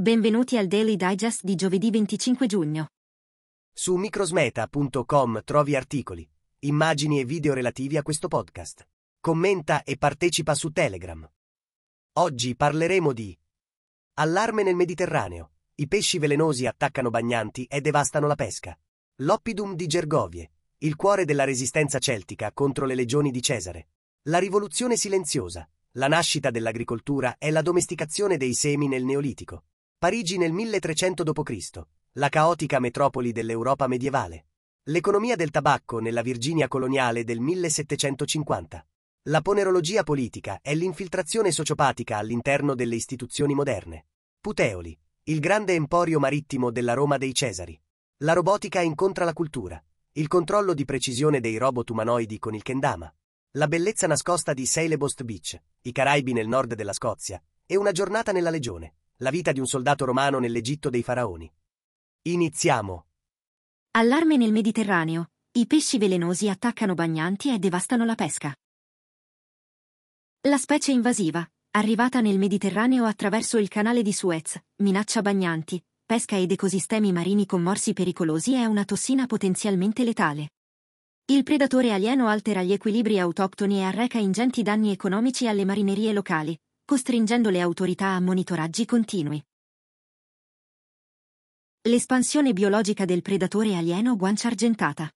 Benvenuti al Daily Digest di giovedì 25 giugno. Su microsmeta.com trovi articoli, immagini e video relativi a questo podcast. Commenta e partecipa su Telegram. Oggi parleremo di allarme nel Mediterraneo. I pesci velenosi attaccano bagnanti e devastano la pesca. L'oppidum di Gergovie, il cuore della resistenza celtica contro le legioni di Cesare. La rivoluzione silenziosa, la nascita dell'agricoltura e la domesticazione dei semi nel Neolitico. Parigi nel 1300 d.C., la caotica metropoli dell'Europa medievale. L'economia del tabacco nella Virginia coloniale del 1750. La ponerologia politica e l'infiltrazione sociopatica all'interno delle istituzioni moderne. Puteoli, il grande emporio marittimo della Roma dei Cesari. La robotica incontra la cultura. Il controllo di precisione dei robot umanoidi con il kendama. La bellezza nascosta di Seilebost Beach, i Caraibi nel nord della Scozia, e una giornata nella legione. La vita di un soldato romano nell'Egitto dei faraoni. Iniziamo. Allarme nel Mediterraneo. I pesci velenosi attaccano bagnanti e devastano la pesca. La specie invasiva, arrivata nel Mediterraneo attraverso il canale di Suez, minaccia bagnanti, pesca ed ecosistemi marini con morsi pericolosi e una tossina potenzialmente letale. Il predatore alieno altera gli equilibri autoctoni e arreca ingenti danni economici alle marinerie locali, costringendo le autorità a monitoraggi continui. L'espansione biologica del predatore alieno guancia argentata.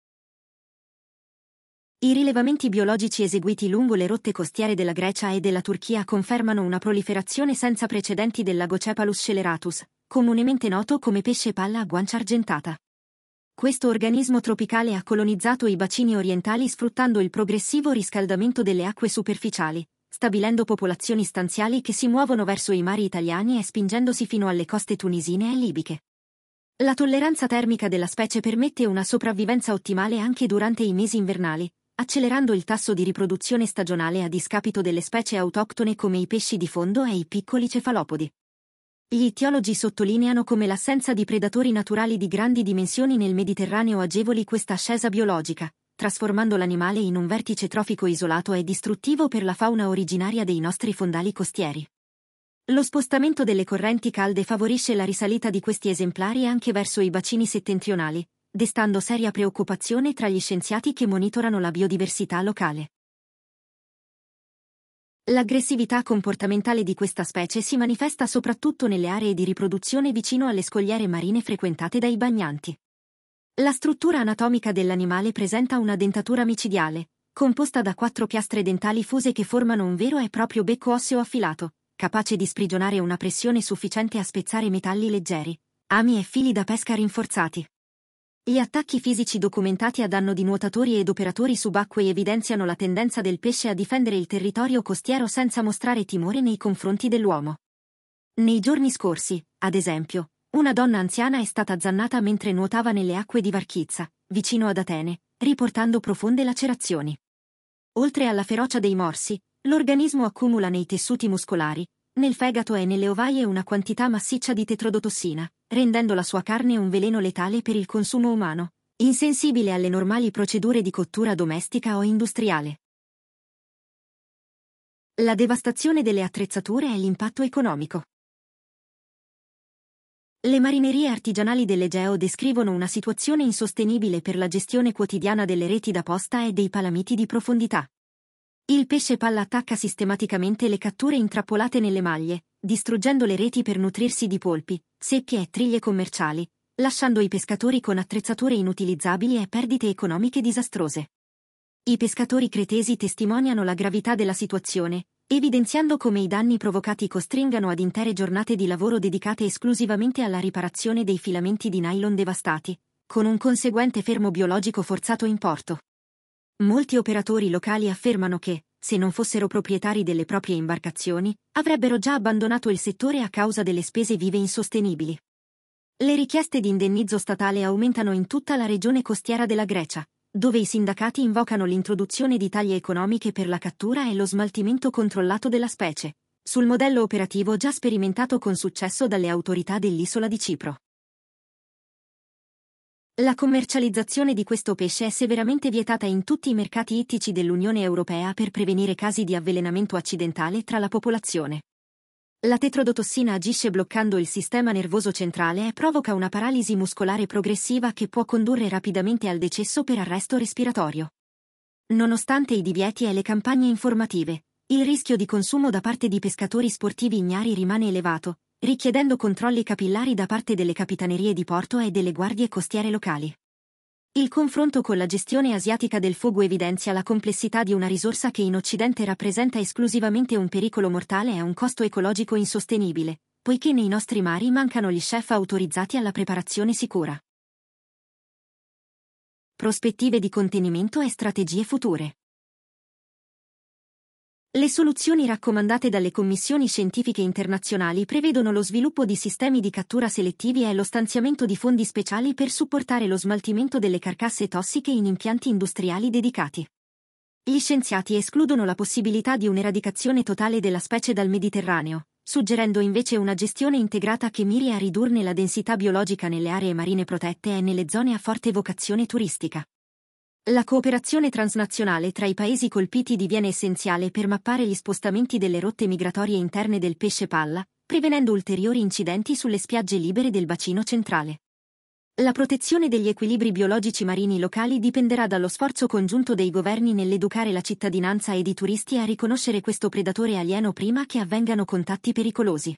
I rilevamenti biologici eseguiti lungo le rotte costiere della Grecia e della Turchia confermano una proliferazione senza precedenti del Lagocephalus scelleratus, comunemente noto come pesce palla a guancia argentata. Questo organismo tropicale ha colonizzato i bacini orientali sfruttando il progressivo riscaldamento delle acque superficiali, stabilendo popolazioni stanziali che si muovono verso i mari italiani e spingendosi fino alle coste tunisine e libiche. La tolleranza termica della specie permette una sopravvivenza ottimale anche durante i mesi invernali, accelerando il tasso di riproduzione stagionale a discapito delle specie autoctone come i pesci di fondo e i piccoli cefalopodi. Gli ittiologi sottolineano come l'assenza di predatori naturali di grandi dimensioni nel Mediterraneo agevoli questa ascesa biologica, trasformando l'animale in un vertice trofico isolato e distruttivo per la fauna originaria dei nostri fondali costieri. Lo spostamento delle correnti calde favorisce la risalita di questi esemplari anche verso i bacini settentrionali, destando seria preoccupazione tra gli scienziati che monitorano la biodiversità locale. L'aggressività comportamentale di questa specie si manifesta soprattutto nelle aree di riproduzione vicino alle scogliere marine frequentate dai bagnanti. La struttura anatomica dell'animale presenta una dentatura micidiale, composta da 4 piastre dentali fuse che formano un vero e proprio becco osseo affilato, capace di sprigionare una pressione sufficiente a spezzare metalli leggeri, ami e fili da pesca rinforzati. Gli attacchi fisici documentati a danno di nuotatori ed operatori subacquei evidenziano la tendenza del pesce a difendere il territorio costiero senza mostrare timore nei confronti dell'uomo. Nei giorni scorsi, ad esempio, una donna anziana è stata azzannata mentre nuotava nelle acque di Varchizza, vicino ad Atene, riportando profonde lacerazioni. Oltre alla ferocia dei morsi, l'organismo accumula nei tessuti muscolari, nel fegato e nelle ovaie una quantità massiccia di tetrodotossina, rendendo la sua carne un veleno letale per il consumo umano, insensibile alle normali procedure di cottura domestica o industriale. La devastazione delle attrezzature e l'impatto economico. Le marinerie artigianali dell'Egeo descrivono una situazione insostenibile per la gestione quotidiana delle reti da posta e dei palamiti di profondità. Il pesce palla attacca sistematicamente le catture intrappolate nelle maglie, distruggendo le reti per nutrirsi di polpi, seppie e triglie commerciali, lasciando i pescatori con attrezzature inutilizzabili e perdite economiche disastrose. I pescatori cretesi testimoniano la gravità della situazione, evidenziando come i danni provocati costringano ad intere giornate di lavoro dedicate esclusivamente alla riparazione dei filamenti di nylon devastati, con un conseguente fermo biologico forzato in porto. Molti operatori locali affermano che, se non fossero proprietari delle proprie imbarcazioni, avrebbero già abbandonato il settore a causa delle spese vive insostenibili. Le richieste di indennizzo statale aumentano in tutta la regione costiera della Grecia, dove i sindacati invocano l'introduzione di taglie economiche per la cattura e lo smaltimento controllato della specie, sul modello operativo già sperimentato con successo dalle autorità dell'isola di Cipro. La commercializzazione di questo pesce è severamente vietata in tutti i mercati ittici dell'Unione Europea per prevenire casi di avvelenamento accidentale tra la popolazione. La tetrodotossina agisce bloccando il sistema nervoso centrale e provoca una paralisi muscolare progressiva che può condurre rapidamente al decesso per arresto respiratorio. Nonostante i divieti e le campagne informative, il rischio di consumo da parte di pescatori sportivi ignari rimane elevato, richiedendo controlli capillari da parte delle capitanerie di porto e delle guardie costiere locali. Il confronto con la gestione asiatica del fogo evidenzia la complessità di una risorsa che in Occidente rappresenta esclusivamente un pericolo mortale e un costo ecologico insostenibile, poiché nei nostri mari mancano gli chef autorizzati alla preparazione sicura. Prospettive di contenimento e strategie future. Le soluzioni raccomandate dalle commissioni scientifiche internazionali prevedono lo sviluppo di sistemi di cattura selettivi e lo stanziamento di fondi speciali per supportare lo smaltimento delle carcasse tossiche in impianti industriali dedicati. Gli scienziati escludono la possibilità di un'eradicazione totale della specie dal Mediterraneo, suggerendo invece una gestione integrata che miri a ridurne la densità biologica nelle aree marine protette e nelle zone a forte vocazione turistica. La cooperazione transnazionale tra i paesi colpiti diviene essenziale per mappare gli spostamenti delle rotte migratorie interne del pesce palla, prevenendo ulteriori incidenti sulle spiagge libere del bacino centrale. La protezione degli equilibri biologici marini locali dipenderà dallo sforzo congiunto dei governi nell'educare la cittadinanza ed i turisti a riconoscere questo predatore alieno prima che avvengano contatti pericolosi.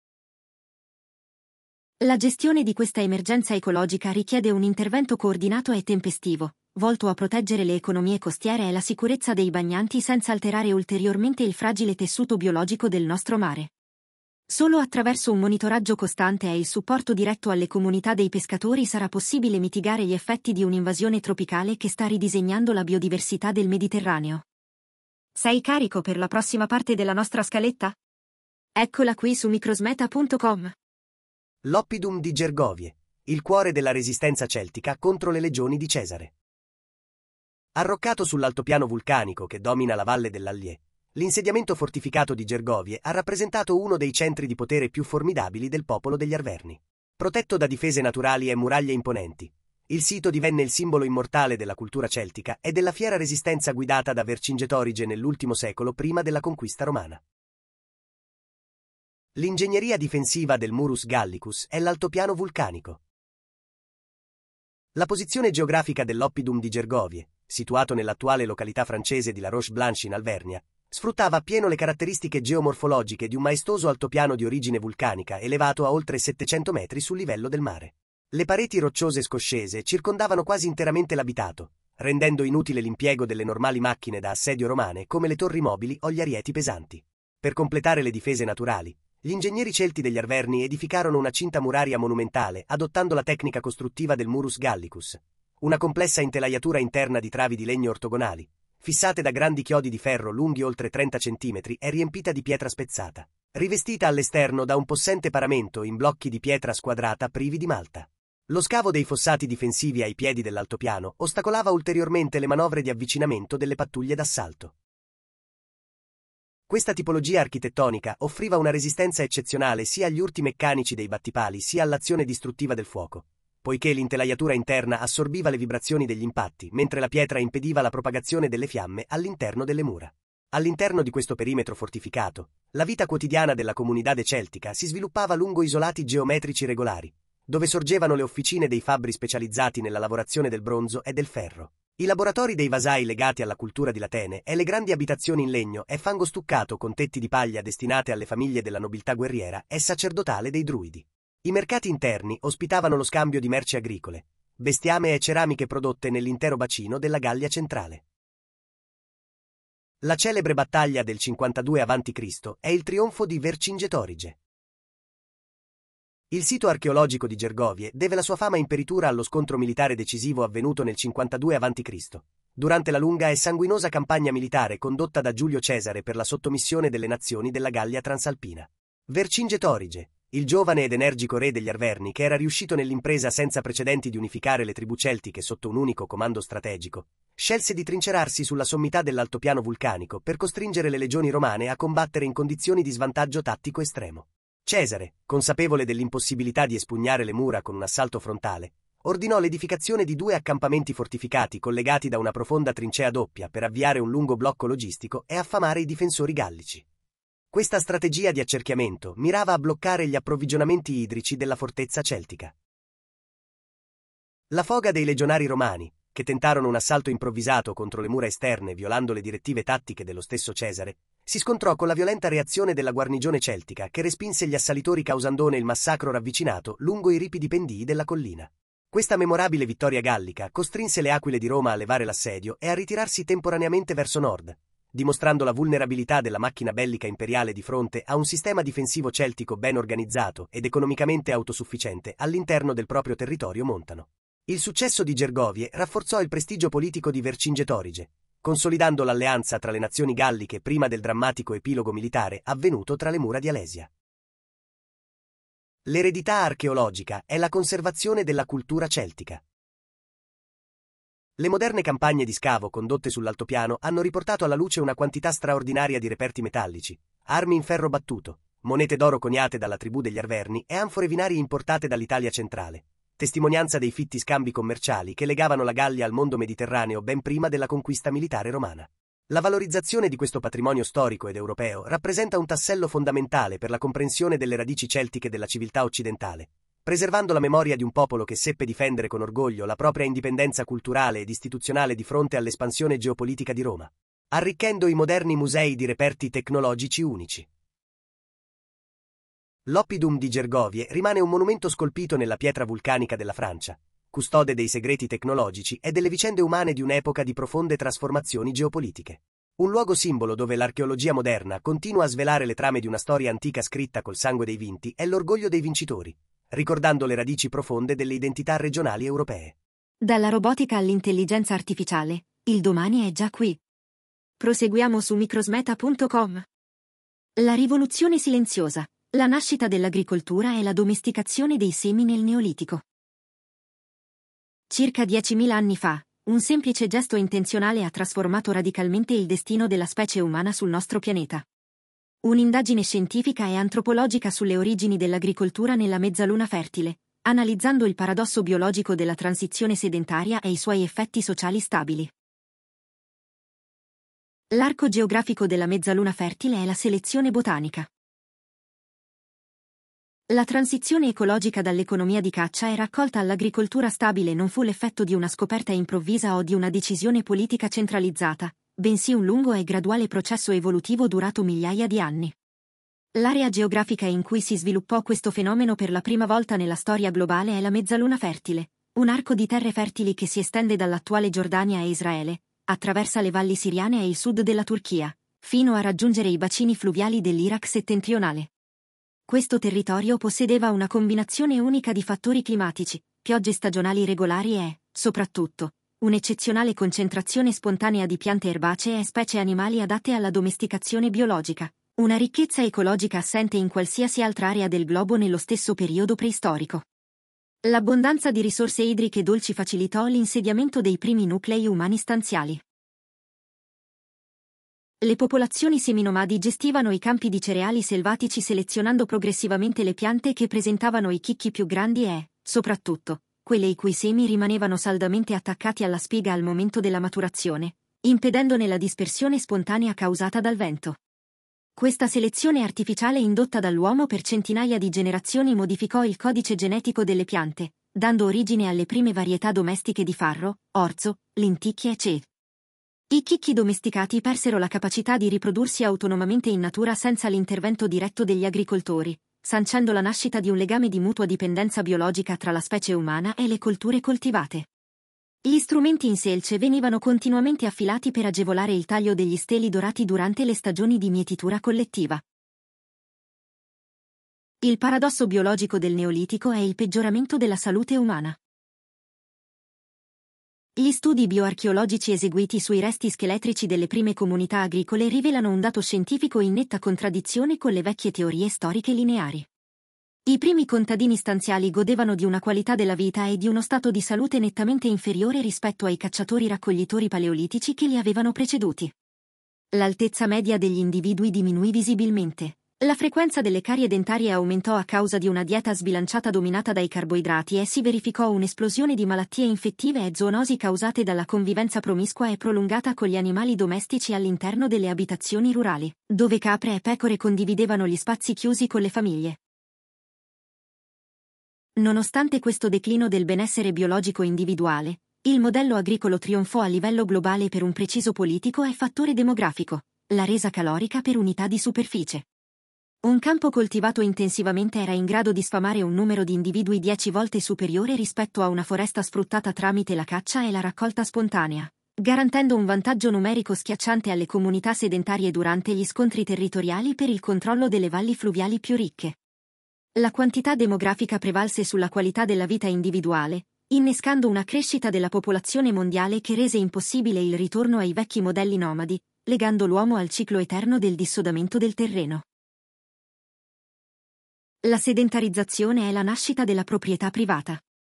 La gestione di questa emergenza ecologica richiede un intervento coordinato e tempestivo, volto a proteggere le economie costiere e la sicurezza dei bagnanti senza alterare ulteriormente il fragile tessuto biologico del nostro mare. Solo attraverso un monitoraggio costante e il supporto diretto alle comunità dei pescatori sarà possibile mitigare gli effetti di un'invasione tropicale che sta ridisegnando la biodiversità del Mediterraneo. Sei carico per la prossima parte della nostra scaletta? Eccola qui su microsmeta.com. L'Oppidum di Gergovie, il cuore della resistenza celtica contro le legioni di Cesare. Arroccato sull'altopiano vulcanico che domina la valle dell'Allier, l'insediamento fortificato di Gergovie ha rappresentato uno dei centri di potere più formidabili del popolo degli Arverni. Protetto da difese naturali e muraglie imponenti, il sito divenne il simbolo immortale della cultura celtica e della fiera resistenza guidata da Vercingetorige nell'ultimo secolo prima della conquista romana. L'ingegneria difensiva del Murus Gallicus è l'altopiano vulcanico. La posizione geografica dell'Oppidum di Gergovie, situato nell'attuale località francese di La Roche-Blanche in Alvernia, sfruttava appieno le caratteristiche geomorfologiche di un maestoso altopiano di origine vulcanica elevato a oltre 700 metri sul livello del mare. Le pareti rocciose scoscese circondavano quasi interamente l'abitato, rendendo inutile l'impiego delle normali macchine da assedio romane come le torri mobili o gli arieti pesanti. Per completare le difese naturali, gli ingegneri celti degli Arverni edificarono una cinta muraria monumentale adottando la tecnica costruttiva del Murus Gallicus, una complessa intelaiatura interna di travi di legno ortogonali, fissate da grandi chiodi di ferro lunghi oltre 30 cm e riempita di pietra spezzata, rivestita all'esterno da un possente paramento in blocchi di pietra squadrata privi di malta. Lo scavo dei fossati difensivi ai piedi dell'altopiano ostacolava ulteriormente le manovre di avvicinamento delle pattuglie d'assalto. Questa tipologia architettonica offriva una resistenza eccezionale sia agli urti meccanici dei battipali sia all'azione distruttiva del fuoco, poiché l'intelaiatura interna assorbiva le vibrazioni degli impatti, mentre la pietra impediva la propagazione delle fiamme all'interno delle mura. All'interno di questo perimetro fortificato, la vita quotidiana della comunità celtica si sviluppava lungo isolati geometrici regolari, dove sorgevano le officine dei fabbri specializzati nella lavorazione del bronzo e del ferro, i laboratori dei vasai legati alla cultura di Latene e le grandi abitazioni in legno e fango stuccato con tetti di paglia destinate alle famiglie della nobiltà guerriera e sacerdotale dei druidi. I mercati interni ospitavano lo scambio di merci agricole, bestiame e ceramiche prodotte nell'intero bacino della Gallia centrale. La celebre battaglia del 52 a.C. è il trionfo di Vercingetorige. Il sito archeologico di Gergovie deve la sua fama imperitura allo scontro militare decisivo avvenuto nel 52 a.C., durante la lunga e sanguinosa campagna militare condotta da Giulio Cesare per la sottomissione delle nazioni della Gallia transalpina. Vercingetorige, il giovane ed energico re degli Arverni che era riuscito nell'impresa senza precedenti di unificare le tribù celtiche sotto un unico comando strategico, scelse di trincerarsi sulla sommità dell'altopiano vulcanico per costringere le legioni romane a combattere in condizioni di svantaggio tattico estremo. Cesare, consapevole dell'impossibilità di espugnare le mura con un assalto frontale, ordinò l'edificazione di 2 accampamenti fortificati collegati da una profonda trincea doppia per avviare un lungo blocco logistico e affamare i difensori gallici. Questa strategia di accerchiamento mirava a bloccare gli approvvigionamenti idrici della fortezza celtica. La foga dei legionari romani, che tentarono un assalto improvvisato contro le mura esterne violando le direttive tattiche dello stesso Cesare, si scontrò con la violenta reazione della guarnigione celtica che respinse gli assalitori causandone il massacro ravvicinato lungo i ripidi pendii della collina. Questa memorabile vittoria gallica costrinse le aquile di Roma a levare l'assedio e a ritirarsi temporaneamente verso nord, dimostrando la vulnerabilità della macchina bellica imperiale di fronte a un sistema difensivo celtico ben organizzato ed economicamente autosufficiente all'interno del proprio territorio montano. Il successo di Gergovie rafforzò il prestigio politico di Vercingetorige, consolidando l'alleanza tra le nazioni galliche prima del drammatico epilogo militare avvenuto tra le mura di Alesia. L'eredità archeologica è la conservazione della cultura celtica. Le moderne campagne di scavo condotte sull'altopiano hanno riportato alla luce una quantità straordinaria di reperti metallici, armi in ferro battuto, monete d'oro coniate dalla tribù degli Arverni e anfore vinarie importate dall'Italia centrale, testimonianza dei fitti scambi commerciali che legavano la Gallia al mondo mediterraneo ben prima della conquista militare romana. La valorizzazione di questo patrimonio storico ed europeo rappresenta un tassello fondamentale per la comprensione delle radici celtiche della civiltà occidentale, preservando la memoria di un popolo che seppe difendere con orgoglio la propria indipendenza culturale ed istituzionale di fronte all'espansione geopolitica di Roma, arricchendo i moderni musei di reperti tecnologici unici. L'Oppidum di Gergovie rimane un monumento scolpito nella pietra vulcanica della Francia, custode dei segreti tecnologici e delle vicende umane di un'epoca di profonde trasformazioni geopolitiche. Un luogo simbolo dove l'archeologia moderna continua a svelare le trame di una storia antica scritta col sangue dei vinti e l'orgoglio dei vincitori, ricordando le radici profonde delle identità regionali europee. Dalla robotica all'intelligenza artificiale, il domani è già qui. Proseguiamo su microsmeta.com. La rivoluzione silenziosa, la nascita dell'agricoltura e la domesticazione dei semi nel Neolitico. Circa 10.000 anni fa, un semplice gesto intenzionale ha trasformato radicalmente il destino della specie umana sul nostro pianeta. Un'indagine scientifica e antropologica sulle origini dell'agricoltura nella mezzaluna fertile, analizzando il paradosso biologico della transizione sedentaria e i suoi effetti sociali stabili. L'arco geografico della mezzaluna fertile è la selezione botanica. La transizione ecologica dall'economia di caccia e raccolta all'agricoltura stabile non fu l'effetto di una scoperta improvvisa o di una decisione politica centralizzata, bensì un lungo e graduale processo evolutivo durato migliaia di anni. L'area geografica in cui si sviluppò questo fenomeno per la prima volta nella storia globale è la mezzaluna fertile, un arco di terre fertili che si estende dall'attuale Giordania e Israele, attraversa le valli siriane e il sud della Turchia, fino a raggiungere i bacini fluviali dell'Iraq settentrionale. Questo territorio possedeva una combinazione unica di fattori climatici, piogge stagionali regolari e, soprattutto, un'eccezionale concentrazione spontanea di piante erbacee e specie animali adatte alla domesticazione biologica, una ricchezza ecologica assente in qualsiasi altra area del globo nello stesso periodo preistorico. L'abbondanza di risorse idriche dolci facilitò l'insediamento dei primi nuclei umani stanziali. Le popolazioni seminomadi gestivano i campi di cereali selvatici selezionando progressivamente le piante che presentavano i chicchi più grandi e, soprattutto, quelle i cui semi rimanevano saldamente attaccati alla spiga al momento della maturazione, impedendone la dispersione spontanea causata dal vento. Questa selezione artificiale indotta dall'uomo per centinaia di generazioni modificò il codice genetico delle piante, dando origine alle prime varietà domestiche di farro, orzo, lenticchie e ce. I chicchi domesticati persero la capacità di riprodursi autonomamente in natura senza l'intervento diretto degli agricoltori, sancendo la nascita di un legame di mutua dipendenza biologica tra la specie umana e le colture coltivate. Gli strumenti in selce venivano continuamente affilati per agevolare il taglio degli steli dorati durante le stagioni di mietitura collettiva. Il paradosso biologico del Neolitico è il peggioramento della salute umana. Gli studi bioarcheologici eseguiti sui resti scheletrici delle prime comunità agricole rivelano un dato scientifico in netta contraddizione con le vecchie teorie storiche lineari. I primi contadini stanziali godevano di una qualità della vita e di uno stato di salute nettamente inferiore rispetto ai cacciatori-raccoglitori paleolitici che li avevano preceduti. L'altezza media degli individui diminuì visibilmente, La frequenza delle carie dentarie aumentò a causa di una dieta sbilanciata dominata dai carboidrati e si verificò un'esplosione di malattie infettive e zoonosi causate dalla convivenza promiscua e prolungata con gli animali domestici all'interno delle abitazioni rurali, dove capre e pecore condividevano gli spazi chiusi con le famiglie. Nonostante questo declino del benessere biologico individuale, il modello agricolo trionfò a livello globale per un preciso politico e fattore demografico, la resa calorica per unità di superficie. Un campo coltivato intensivamente era in grado di sfamare un numero di individui 10 volte superiore rispetto a una foresta sfruttata tramite la caccia e la raccolta spontanea, garantendo un vantaggio numerico schiacciante alle comunità sedentarie durante gli scontri territoriali per il controllo delle valli fluviali più ricche. La quantità demografica prevalse sulla qualità della vita individuale, innescando una crescita della popolazione mondiale che rese impossibile il ritorno ai vecchi modelli nomadi, legando l'uomo al ciclo eterno del dissodamento del terreno. La sedentarizzazione è la nascita della proprietà privata.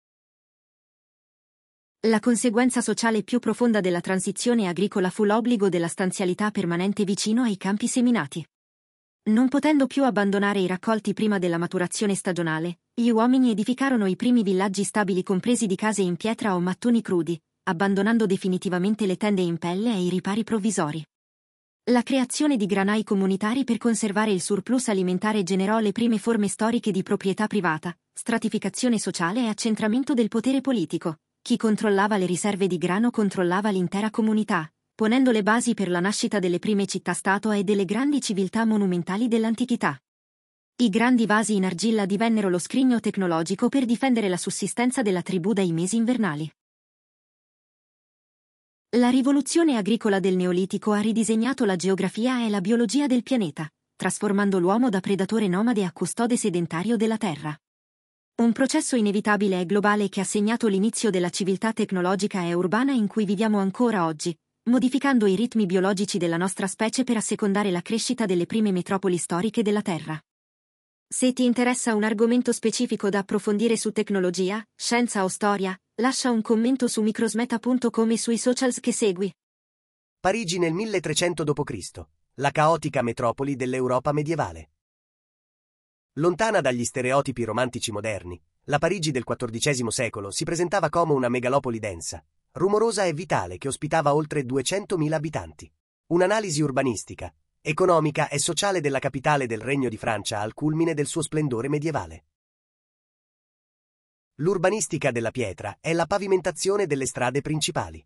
La conseguenza sociale più profonda della transizione agricola fu l'obbligo della stanzialità permanente vicino ai campi seminati. Non potendo più abbandonare i raccolti prima della maturazione stagionale, gli uomini edificarono i primi villaggi stabili compresi di case in pietra o mattoni crudi, abbandonando definitivamente le tende in pelle e i ripari provvisori. La creazione di granai comunitari per conservare il surplus alimentare generò le prime forme storiche di proprietà privata, stratificazione sociale e accentramento del potere politico. Chi controllava le riserve di grano controllava l'intera comunità, ponendo le basi per la nascita delle prime città-stato e delle grandi civiltà monumentali dell'antichità. I grandi vasi in argilla divennero lo scrigno tecnologico per difendere la sussistenza della tribù dai mesi invernali. La rivoluzione agricola del Neolitico ha ridisegnato la geografia e la biologia del pianeta, trasformando l'uomo da predatore nomade a custode sedentario della terra. Un processo inevitabile e globale che ha segnato l'inizio della civiltà tecnologica e urbana in cui viviamo ancora oggi, modificando i ritmi biologici della nostra specie per assecondare la crescita delle prime metropoli storiche della Terra. Se ti interessa un argomento specifico da approfondire su tecnologia, scienza o storia, lascia un commento su microsmeta.com e sui socials che segui. Parigi nel 1300 d.C., la caotica metropoli dell'Europa medievale. Lontana dagli stereotipi romantici moderni, la Parigi del XIV secolo si presentava come una megalopoli densa, rumorosa e vitale che ospitava oltre 200.000 abitanti. Un'analisi urbanistica, economica e sociale della capitale del Regno di Francia al culmine del suo splendore medievale. L'urbanistica della pietra è la pavimentazione delle strade principali.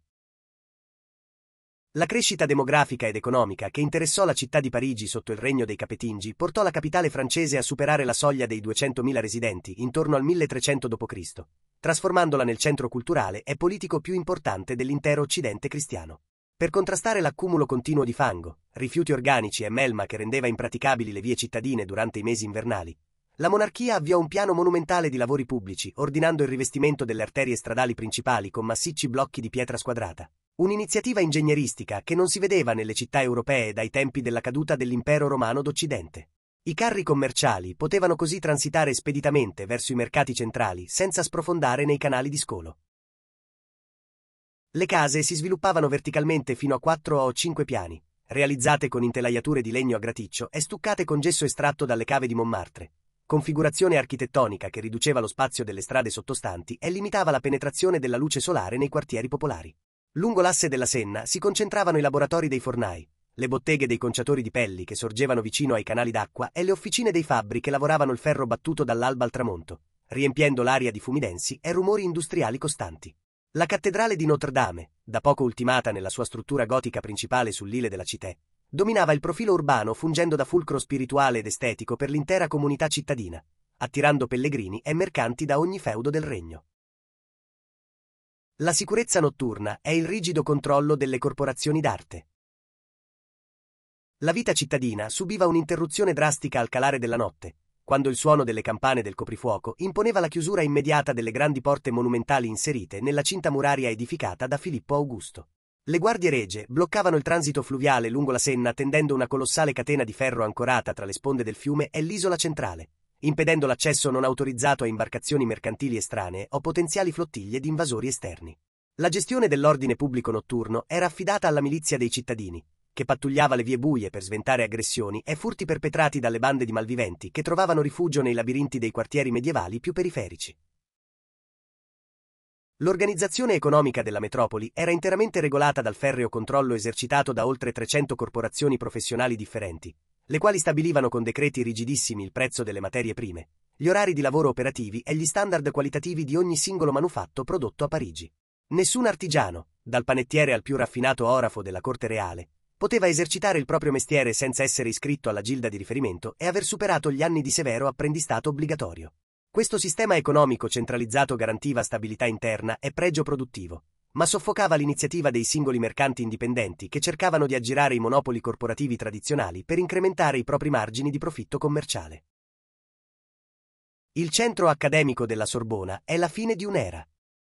La crescita demografica ed economica che interessò la città di Parigi sotto il regno dei Capetingi portò la capitale francese a superare la soglia dei 200.000 residenti intorno al 1300 d.C., trasformandola nel centro culturale e politico più importante dell'intero Occidente cristiano. Per contrastare l'accumulo continuo di fango, rifiuti organici e melma che rendeva impraticabili le vie cittadine durante i mesi invernali, la monarchia avviò un piano monumentale di lavori pubblici, ordinando il rivestimento delle arterie stradali principali con massicci blocchi di pietra squadrata. Un'iniziativa ingegneristica che non si vedeva nelle città europee dai tempi della caduta dell'Impero Romano d'Occidente. I carri commerciali potevano così transitare speditamente verso i mercati centrali senza sprofondare nei canali di scolo. Le case si sviluppavano verticalmente fino a 4 o 5 piani, realizzate con intelaiature di legno a graticcio e stuccate con gesso estratto dalle cave di Montmartre, configurazione architettonica che riduceva lo spazio delle strade sottostanti e limitava la penetrazione della luce solare nei quartieri popolari. Lungo l'asse della Senna si concentravano i laboratori dei fornai, le botteghe dei conciatori di pelli che sorgevano vicino ai canali d'acqua e le officine dei fabbri che lavoravano il ferro battuto dall'alba al tramonto, riempiendo l'aria di fumi densi e rumori industriali costanti. La cattedrale di Notre-Dame, da poco ultimata nella sua struttura gotica principale sull'Ile della Cité, dominava il profilo urbano fungendo da fulcro spirituale ed estetico per l'intera comunità cittadina, attirando pellegrini e mercanti da ogni feudo del regno. La sicurezza notturna è il rigido controllo delle corporazioni d'arte. La vita cittadina subiva un'interruzione drastica al calare della notte, quando il suono delle campane del coprifuoco imponeva la chiusura immediata delle grandi porte monumentali inserite nella cinta muraria edificata da Filippo Augusto. Le guardie regie bloccavano il transito fluviale lungo la Senna tendendo una colossale catena di ferro ancorata tra le sponde del fiume e l'isola centrale, impedendo l'accesso non autorizzato a imbarcazioni mercantili estranee o potenziali flottiglie di invasori esterni. La gestione dell'ordine pubblico notturno era affidata alla milizia dei cittadini, che pattugliava le vie buie per sventare aggressioni e furti perpetrati dalle bande di malviventi che trovavano rifugio nei labirinti dei quartieri medievali più periferici. L'organizzazione economica della metropoli era interamente regolata dal ferreo controllo esercitato da oltre 300 corporazioni professionali differenti, le quali stabilivano con decreti rigidissimi il prezzo delle materie prime, gli orari di lavoro operativi e gli standard qualitativi di ogni singolo manufatto prodotto a Parigi. Nessun artigiano, dal panettiere al più raffinato orafo della corte reale, poteva esercitare il proprio mestiere senza essere iscritto alla gilda di riferimento e aver superato gli anni di severo apprendistato obbligatorio. Questo sistema economico centralizzato garantiva stabilità interna e pregio produttivo, ma soffocava l'iniziativa dei singoli mercanti indipendenti che cercavano di aggirare i monopoli corporativi tradizionali per incrementare i propri margini di profitto commerciale. Il centro accademico della Sorbona è la fine di un'era.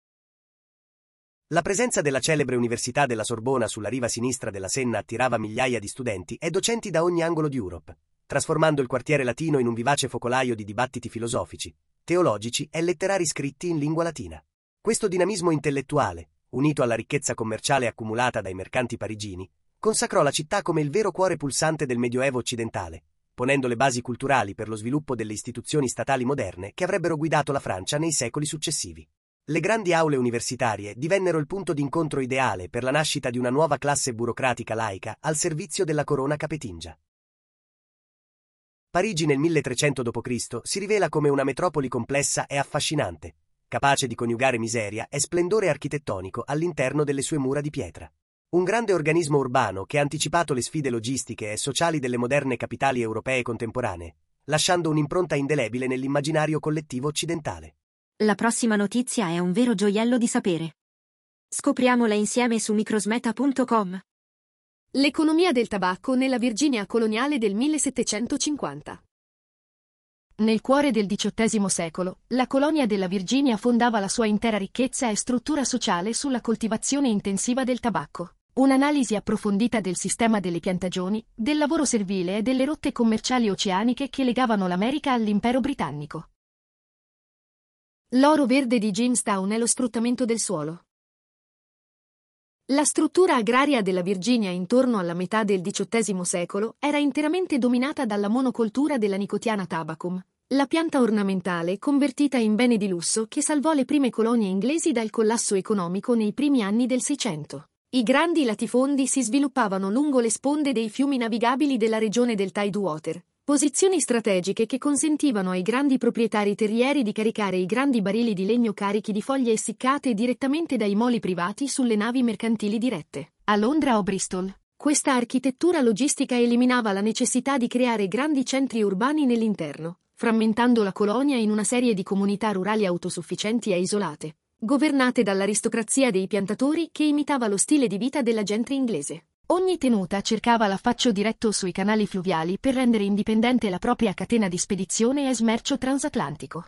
La presenza della celebre Università della Sorbona sulla riva sinistra della Senna attirava migliaia di studenti e docenti da ogni angolo di Europe, trasformando il quartiere latino in un vivace focolaio di dibattiti filosofici, teologici e letterari scritti in lingua latina. Questo dinamismo intellettuale, unito alla ricchezza commerciale accumulata dai mercanti parigini, consacrò la città come il vero cuore pulsante del Medioevo occidentale, ponendo le basi culturali per lo sviluppo delle istituzioni statali moderne che avrebbero guidato la Francia nei secoli successivi. Le grandi aule universitarie divennero il punto d'incontro ideale per la nascita di una nuova classe burocratica laica al servizio della corona capetingia. Parigi nel 1300 d.C. si rivela come una metropoli complessa e affascinante, capace di coniugare miseria e splendore architettonico all'interno delle sue mura di pietra. Un grande organismo urbano che ha anticipato le sfide logistiche e sociali delle moderne capitali europee contemporanee, lasciando un'impronta indelebile nell'immaginario collettivo occidentale. La prossima notizia è un vero gioiello di sapere. Scopriamola insieme su microsmeta.com. L'economia del tabacco nella Virginia coloniale del 1750. Nel cuore del XVIII secolo, la colonia della Virginia fondava la sua intera ricchezza e struttura sociale sulla coltivazione intensiva del tabacco. Un'analisi approfondita del sistema delle piantagioni, del lavoro servile e delle rotte commerciali oceaniche che legavano l'America all'impero britannico. L'oro verde di Jamestown è lo sfruttamento del suolo. La struttura agraria della Virginia intorno alla metà del XVIII secolo era interamente dominata dalla monocoltura della Nicotiana tabacum, la pianta ornamentale convertita in bene di lusso che salvò le prime colonie inglesi dal collasso economico nei primi anni del Seicento. I grandi latifondi si sviluppavano lungo le sponde dei fiumi navigabili della regione del Tidewater, posizioni strategiche che consentivano ai grandi proprietari terrieri di caricare i grandi barili di legno carichi di foglie essiccate direttamente dai moli privati sulle navi mercantili dirette. A Londra o Bristol, questa architettura logistica eliminava la necessità di creare grandi centri urbani nell'interno, frammentando la colonia in una serie di comunità rurali autosufficienti e isolate, governate dall'aristocrazia dei piantatori che imitava lo stile di vita della gente inglese. Ogni tenuta cercava l'affaccio diretto sui canali fluviali per rendere indipendente la propria catena di spedizione e smercio transatlantico.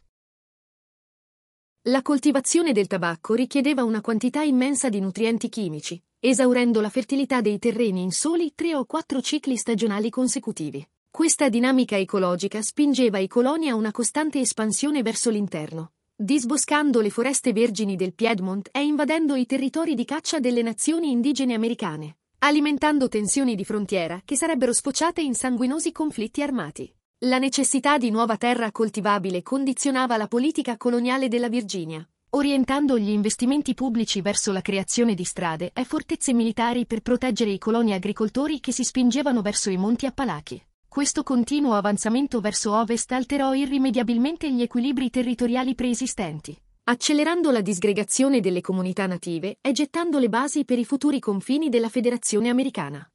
La coltivazione del tabacco richiedeva una quantità immensa di nutrienti chimici, esaurendo la fertilità dei terreni in soli 3 o 4 cicli stagionali consecutivi. Questa dinamica ecologica spingeva i coloni a una costante espansione verso l'interno, disboscando le foreste vergini del Piedmont e invadendo i territori di caccia delle nazioni indigene americane, alimentando tensioni di frontiera che sarebbero sfociate in sanguinosi conflitti armati. La necessità di nuova terra coltivabile condizionava la politica coloniale della Virginia, orientando gli investimenti pubblici verso la creazione di strade e fortezze militari per proteggere i coloni agricoltori che si spingevano verso i monti Appalachi. Questo continuo avanzamento verso ovest alterò irrimediabilmente gli equilibri territoriali preesistenti, accelerando la disgregazione delle comunità native e gettando le basi per i futuri confini della Federazione americana.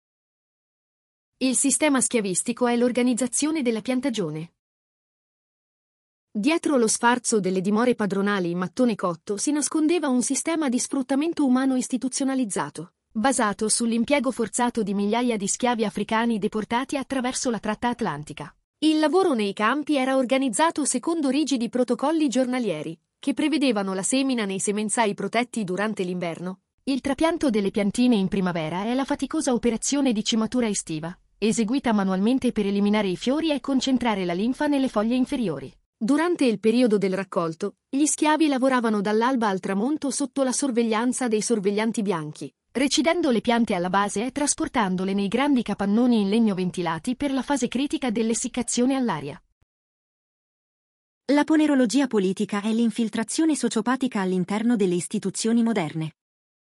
Il sistema schiavistico è l'organizzazione della piantagione. Dietro lo sfarzo delle dimore padronali in mattone cotto si nascondeva un sistema di sfruttamento umano istituzionalizzato, basato sull'impiego forzato di migliaia di schiavi africani deportati attraverso la tratta atlantica. Il lavoro nei campi era organizzato secondo rigidi protocolli giornalieri, che prevedevano la semina nei semenzai protetti durante l'inverno, il trapianto delle piantine in primavera e la faticosa operazione di cimatura estiva, eseguita manualmente per eliminare i fiori e concentrare la linfa nelle foglie inferiori. Durante il periodo del raccolto, gli schiavi lavoravano dall'alba al tramonto sotto la sorveglianza dei sorveglianti bianchi, recidendo le piante alla base e trasportandole nei grandi capannoni in legno ventilati per la fase critica dell'essiccazione all'aria. La ponerologia politica è l'infiltrazione sociopatica all'interno delle istituzioni moderne.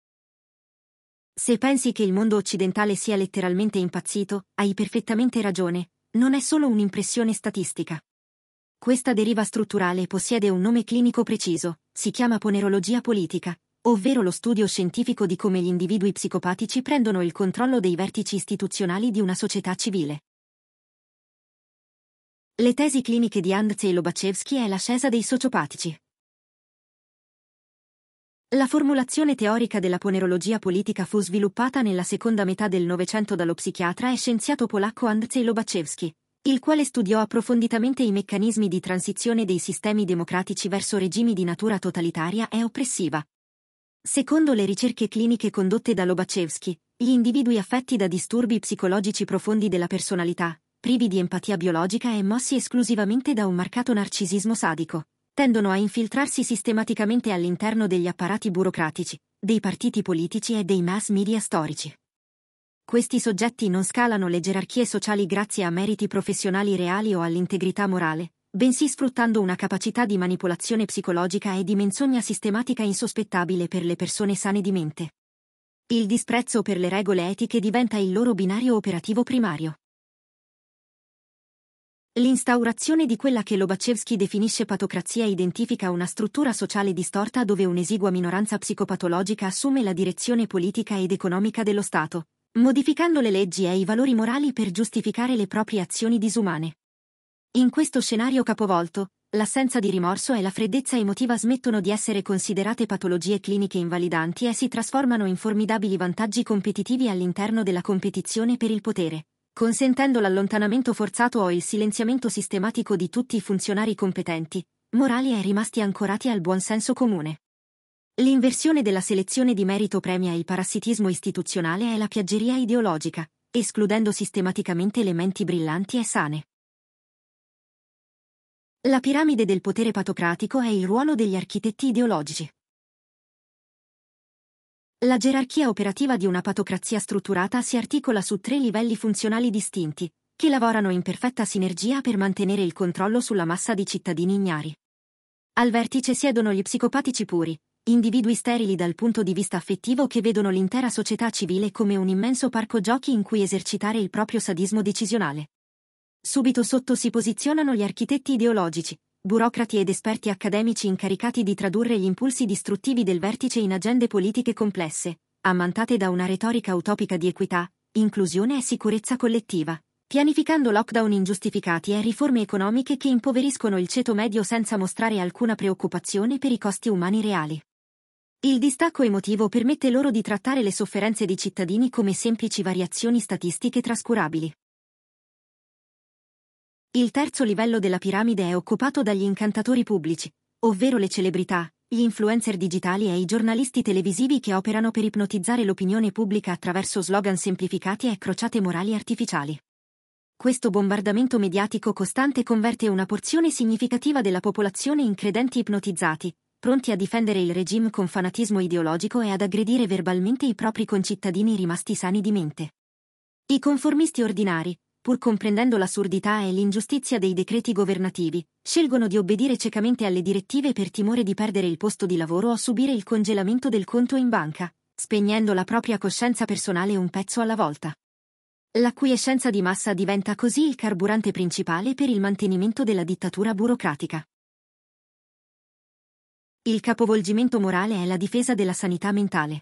Se pensi che il mondo occidentale sia letteralmente impazzito, hai perfettamente ragione, non è solo un'impressione statistica. Questa deriva strutturale possiede un nome clinico preciso, si chiama ponerologia politica, ovvero lo studio scientifico di come gli individui psicopatici prendono il controllo dei vertici istituzionali di una società civile. Le tesi cliniche di Andrzej Lobachevsky è l'ascesa dei sociopatici. La formulazione teorica della ponerologia politica fu sviluppata nella seconda metà del Novecento dallo psichiatra e scienziato polacco Andrzej Lobachevsky, il quale studiò approfonditamente i meccanismi di transizione dei sistemi democratici verso regimi di natura totalitaria e oppressiva. Secondo le ricerche cliniche condotte da Lobachevsky, gli individui affetti da disturbi psicologici profondi della personalità, privi di empatia biologica e mossi esclusivamente da un marcato narcisismo sadico, tendono a infiltrarsi sistematicamente all'interno degli apparati burocratici, dei partiti politici e dei mass media storici. Questi soggetti non scalano le gerarchie sociali grazie a meriti professionali reali o all'integrità morale, bensì sfruttando una capacità di manipolazione psicologica e di menzogna sistematica insospettabile per le persone sane di mente. Il disprezzo per le regole etiche diventa il loro binario operativo primario. L'instaurazione di quella che Lobachevsky definisce patocrazia identifica una struttura sociale distorta dove un'esigua minoranza psicopatologica assume la direzione politica ed economica dello Stato, modificando le leggi e i valori morali per giustificare le proprie azioni disumane. In questo scenario capovolto, l'assenza di rimorso e la freddezza emotiva smettono di essere considerate patologie cliniche invalidanti e si trasformano in formidabili vantaggi competitivi all'interno della competizione per il potere, consentendo l'allontanamento forzato o il silenziamento sistematico di tutti i funzionari competenti, morali e rimasti ancorati al buon senso comune. L'inversione della selezione di merito premia il parassitismo istituzionale e la piaggeria ideologica, escludendo sistematicamente le menti brillanti e sane. La piramide del potere patocratico è il ruolo degli architetti ideologici. La gerarchia operativa di una patocrazia strutturata si articola su 3 livelli funzionali distinti, che lavorano in perfetta sinergia per mantenere il controllo sulla massa di cittadini ignari. Al vertice siedono gli psicopatici puri, individui sterili dal punto di vista affettivo che vedono l'intera società civile come un immenso parco giochi in cui esercitare il proprio sadismo decisionale. Subito sotto si posizionano gli architetti ideologici, burocrati ed esperti accademici incaricati di tradurre gli impulsi distruttivi del vertice in agende politiche complesse, ammantate da una retorica utopica di equità, inclusione e sicurezza collettiva, pianificando lockdown ingiustificati e riforme economiche che impoveriscono il ceto medio senza mostrare alcuna preoccupazione per i costi umani reali. Il distacco emotivo permette loro di trattare le sofferenze dei cittadini come semplici variazioni statistiche trascurabili. Il terzo livello della piramide è occupato dagli incantatori pubblici, ovvero le celebrità, gli influencer digitali e i giornalisti televisivi che operano per ipnotizzare l'opinione pubblica attraverso slogan semplificati e crociate morali artificiali. Questo bombardamento mediatico costante converte una porzione significativa della popolazione in credenti ipnotizzati, pronti a difendere il regime con fanatismo ideologico e ad aggredire verbalmente i propri concittadini rimasti sani di mente. I conformisti ordinari, pur comprendendo l'assurdità e l'ingiustizia dei decreti governativi, scelgono di obbedire ciecamente alle direttive per timore di perdere il posto di lavoro o subire il congelamento del conto in banca, spegnendo la propria coscienza personale un pezzo alla volta. L'acquiescenza di massa diventa così il carburante principale per il mantenimento della dittatura burocratica. Il capovolgimento morale è la difesa della sanità mentale.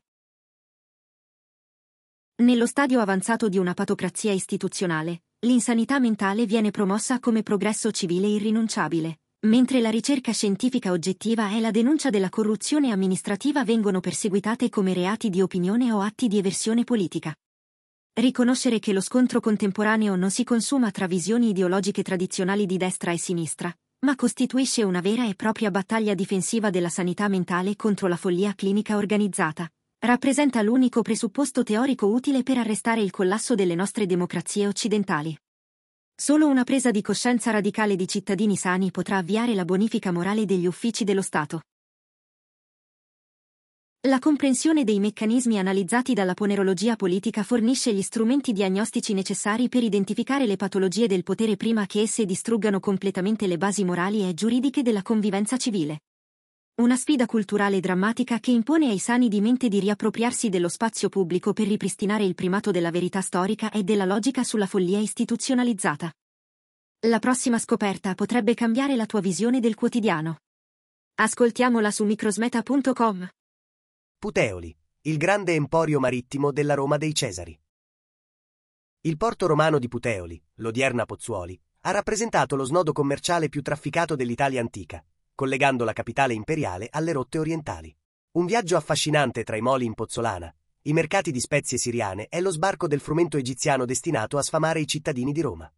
Nello stadio avanzato di una patocrazia istituzionale, l'insanità mentale viene promossa come progresso civile irrinunciabile, mentre la ricerca scientifica oggettiva e la denuncia della corruzione amministrativa vengono perseguitate come reati di opinione o atti di eversione politica. Riconoscere che lo scontro contemporaneo non si consuma tra visioni ideologiche tradizionali di destra e sinistra, ma costituisce una vera e propria battaglia difensiva della sanità mentale contro la follia clinica organizzata, rappresenta l'unico presupposto teorico utile per arrestare il collasso delle nostre democrazie occidentali. Solo una presa di coscienza radicale di cittadini sani potrà avviare la bonifica morale degli uffici dello Stato. La comprensione dei meccanismi analizzati dalla ponerologia politica fornisce gli strumenti diagnostici necessari per identificare le patologie del potere prima che esse distruggano completamente le basi morali e giuridiche della convivenza civile. Una sfida culturale drammatica che impone ai sani di mente di riappropriarsi dello spazio pubblico per ripristinare il primato della verità storica e della logica sulla follia istituzionalizzata. La prossima scoperta potrebbe cambiare la tua visione del quotidiano. Ascoltiamola su microsmeta.com. Puteoli, il grande emporio marittimo della Roma dei Cesari. Il porto romano di Puteoli, l'odierna Pozzuoli, ha rappresentato lo snodo commerciale più trafficato dell'Italia antica, collegando la capitale imperiale alle rotte orientali. Un viaggio affascinante tra i moli in pozzolana, i mercati di spezie siriane e lo sbarco del frumento egiziano destinato a sfamare i cittadini di Roma.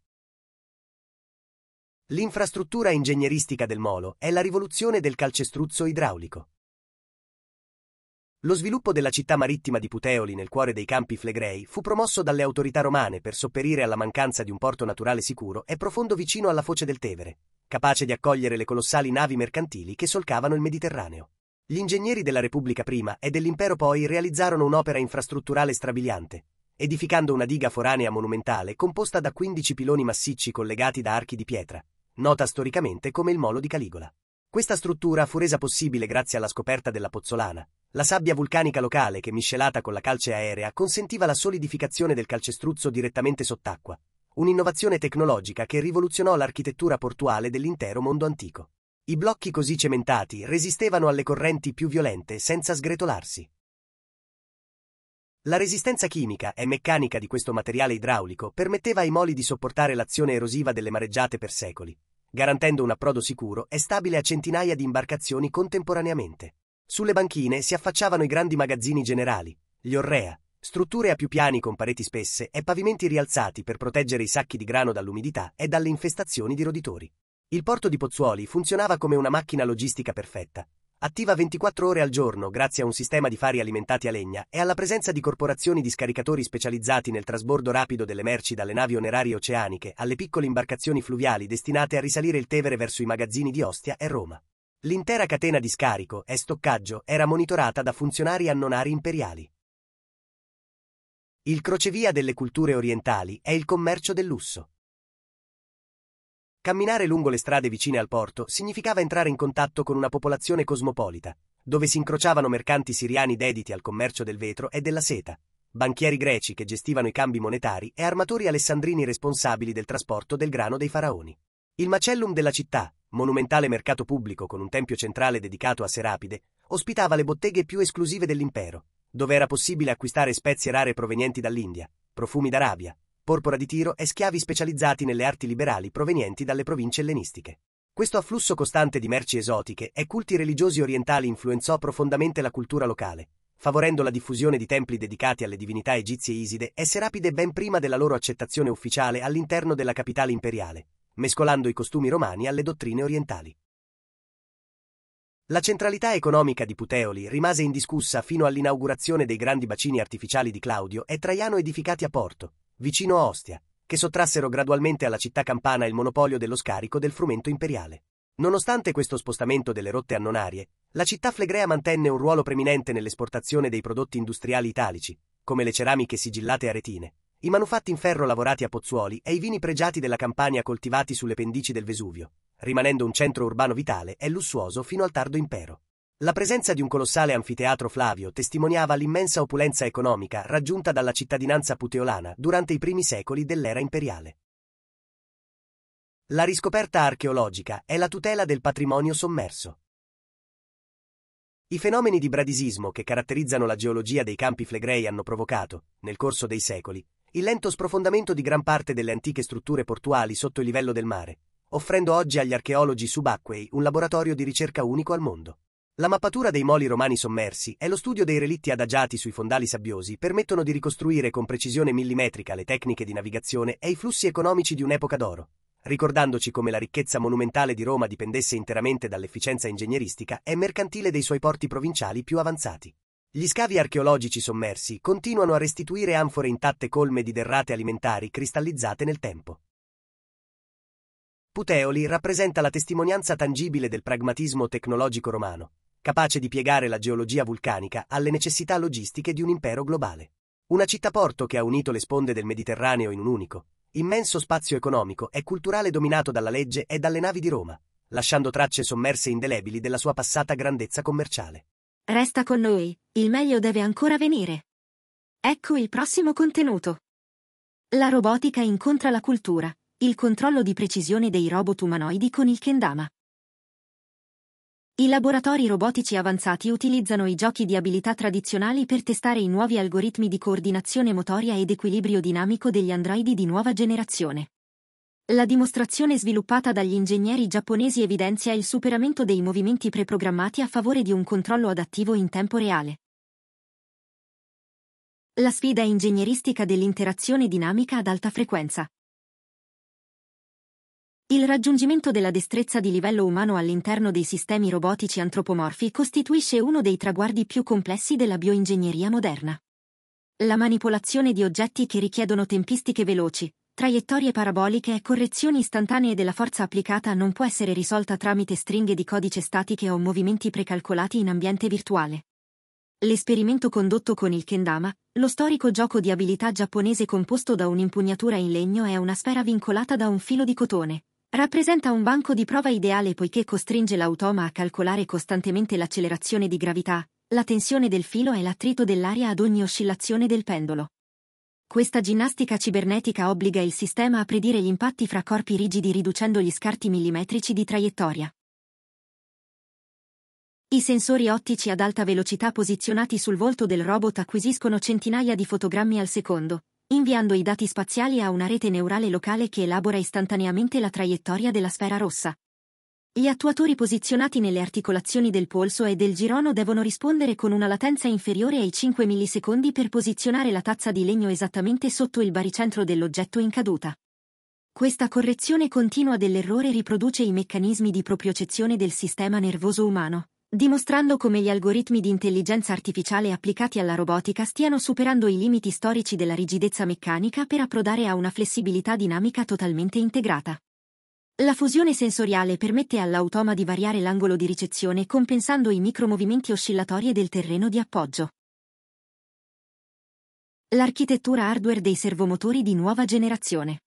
L'infrastruttura ingegneristica del molo è la rivoluzione del calcestruzzo idraulico. Lo sviluppo della città marittima di Puteoli nel cuore dei Campi Flegrei fu promosso dalle autorità romane per sopperire alla mancanza di un porto naturale sicuro e profondo vicino alla foce del Tevere, capace di accogliere le colossali navi mercantili che solcavano il Mediterraneo. Gli ingegneri della Repubblica prima e dell'Impero poi realizzarono un'opera infrastrutturale strabiliante, edificando una diga foranea monumentale composta da 15 piloni massicci collegati da archi di pietra, nota storicamente come il Molo di Caligola. Questa struttura fu resa possibile grazie alla scoperta della pozzolana, la sabbia vulcanica locale che miscelata con la calce aerea consentiva la solidificazione del calcestruzzo direttamente sott'acqua, un'innovazione tecnologica che rivoluzionò l'architettura portuale dell'intero mondo antico. I blocchi così cementati resistevano alle correnti più violente senza sgretolarsi. La resistenza chimica e meccanica di questo materiale idraulico permetteva ai moli di sopportare l'azione erosiva delle mareggiate per secoli, garantendo un approdo sicuro e stabile a centinaia di imbarcazioni contemporaneamente. Sulle banchine si affacciavano i grandi magazzini generali, gli orrea, strutture a più piani con pareti spesse e pavimenti rialzati per proteggere i sacchi di grano dall'umidità e dalle infestazioni di roditori. Il porto di Pozzuoli funzionava come una macchina logistica perfetta, attiva 24 ore al giorno grazie a un sistema di fari alimentati a legna e alla presenza di corporazioni di scaricatori specializzati nel trasbordo rapido delle merci dalle navi onerarie oceaniche alle piccole imbarcazioni fluviali destinate a risalire il Tevere verso i magazzini di Ostia e Roma. L'intera catena di scarico e stoccaggio era monitorata da funzionari annonari imperiali. Il crocevia delle culture orientali è il commercio del lusso. Camminare lungo le strade vicine al porto significava entrare in contatto con una popolazione cosmopolita, dove si incrociavano mercanti siriani dediti al commercio del vetro e della seta, banchieri greci che gestivano i cambi monetari e armatori alessandrini responsabili del trasporto del grano dei faraoni. Il macellum della città, monumentale mercato pubblico con un tempio centrale dedicato a Serapide, ospitava le botteghe più esclusive dell'impero, dove era possibile acquistare spezie rare provenienti dall'India, profumi d'Arabia, porpora di Tiro e schiavi specializzati nelle arti liberali provenienti dalle province ellenistiche. Questo afflusso costante di merci esotiche e culti religiosi orientali influenzò profondamente la cultura locale, favorendo la diffusione di templi dedicati alle divinità egizie Iside e Serapide ben prima della loro accettazione ufficiale all'interno della capitale imperiale, mescolando i costumi romani alle dottrine orientali. La centralità economica di Puteoli rimase indiscussa fino all'inaugurazione dei grandi bacini artificiali di Claudio e Traiano edificati a Porto, vicino a Ostia, che sottrassero gradualmente alla città campana il monopolio dello scarico del frumento imperiale. Nonostante questo spostamento delle rotte annonarie, la città flegrea mantenne un ruolo preminente nell'esportazione dei prodotti industriali italici, come le ceramiche sigillate a retine, i manufatti in ferro lavorati a Pozzuoli e i vini pregiati della Campania coltivati sulle pendici del Vesuvio, rimanendo un centro urbano vitale e lussuoso fino al tardo impero. La presenza di un colossale anfiteatro Flavio testimoniava l'immensa opulenza economica raggiunta dalla cittadinanza puteolana durante i primi secoli dell'era imperiale. La riscoperta archeologica è la tutela del patrimonio sommerso. I fenomeni di bradisismo che caratterizzano la geologia dei Campi Flegrei hanno provocato, nel corso dei secoli, il lento sprofondamento di gran parte delle antiche strutture portuali sotto il livello del mare, offrendo oggi agli archeologi subacquei un laboratorio di ricerca unico al mondo. La mappatura dei moli romani sommersi e lo studio dei relitti adagiati sui fondali sabbiosi permettono di ricostruire con precisione millimetrica le tecniche di navigazione e i flussi economici di un'epoca d'oro, ricordandoci come la ricchezza monumentale di Roma dipendesse interamente dall'efficienza ingegneristica e mercantile dei suoi porti provinciali più avanzati. Gli scavi archeologici sommersi continuano a restituire anfore intatte colme di derrate alimentari cristallizzate nel tempo. Puteoli rappresenta la testimonianza tangibile del pragmatismo tecnologico romano, capace di piegare la geologia vulcanica alle necessità logistiche di un impero globale. Una città-porto che ha unito le sponde del Mediterraneo in un unico, immenso spazio economico e culturale dominato dalla legge e dalle navi di Roma, lasciando tracce sommerse indelebili della sua passata grandezza commerciale. Resta con noi, il meglio deve ancora venire. Ecco il prossimo contenuto. La robotica incontra la cultura, il controllo di precisione dei robot umanoidi con il kendama. I laboratori robotici avanzati utilizzano i giochi di abilità tradizionali per testare i nuovi algoritmi di coordinazione motoria ed equilibrio dinamico degli androidi di nuova generazione. La dimostrazione sviluppata dagli ingegneri giapponesi evidenzia il superamento dei movimenti preprogrammati a favore di un controllo adattivo in tempo reale. La sfida ingegneristica dell'interazione dinamica ad alta frequenza. Il raggiungimento della destrezza di livello umano all'interno dei sistemi robotici antropomorfi costituisce uno dei traguardi più complessi della bioingegneria moderna. La manipolazione di oggetti che richiedono tempistiche veloci, traiettorie paraboliche e correzioni istantanee della forza applicata non può essere risolta tramite stringhe di codice statiche o movimenti precalcolati in ambiente virtuale. L'esperimento condotto con il kendama, lo storico gioco di abilità giapponese composto da un'impugnatura in legno e una sfera vincolata da un filo di cotone, rappresenta un banco di prova ideale poiché costringe l'automa a calcolare costantemente l'accelerazione di gravità, la tensione del filo e l'attrito dell'aria ad ogni oscillazione del pendolo. Questa ginnastica cibernetica obbliga il sistema a predire gli impatti fra corpi rigidi riducendo gli scarti millimetrici di traiettoria. I sensori ottici ad alta velocità posizionati sul volto del robot acquisiscono centinaia di fotogrammi al secondo, inviando i dati spaziali a una rete neurale locale che elabora istantaneamente la traiettoria della sfera rossa. Gli attuatori posizionati nelle articolazioni del polso e del girono devono rispondere con una latenza inferiore ai 5 millisecondi per posizionare la tazza di legno esattamente sotto il baricentro dell'oggetto in caduta. Questa correzione continua dell'errore riproduce i meccanismi di propriocezione del sistema nervoso umano, dimostrando come gli algoritmi di intelligenza artificiale applicati alla robotica stiano superando i limiti storici della rigidezza meccanica per approdare a una flessibilità dinamica totalmente integrata. La fusione sensoriale permette all'automa di variare l'angolo di ricezione compensando i micromovimenti oscillatori del terreno di appoggio. L'architettura hardware dei servomotori di nuova generazione.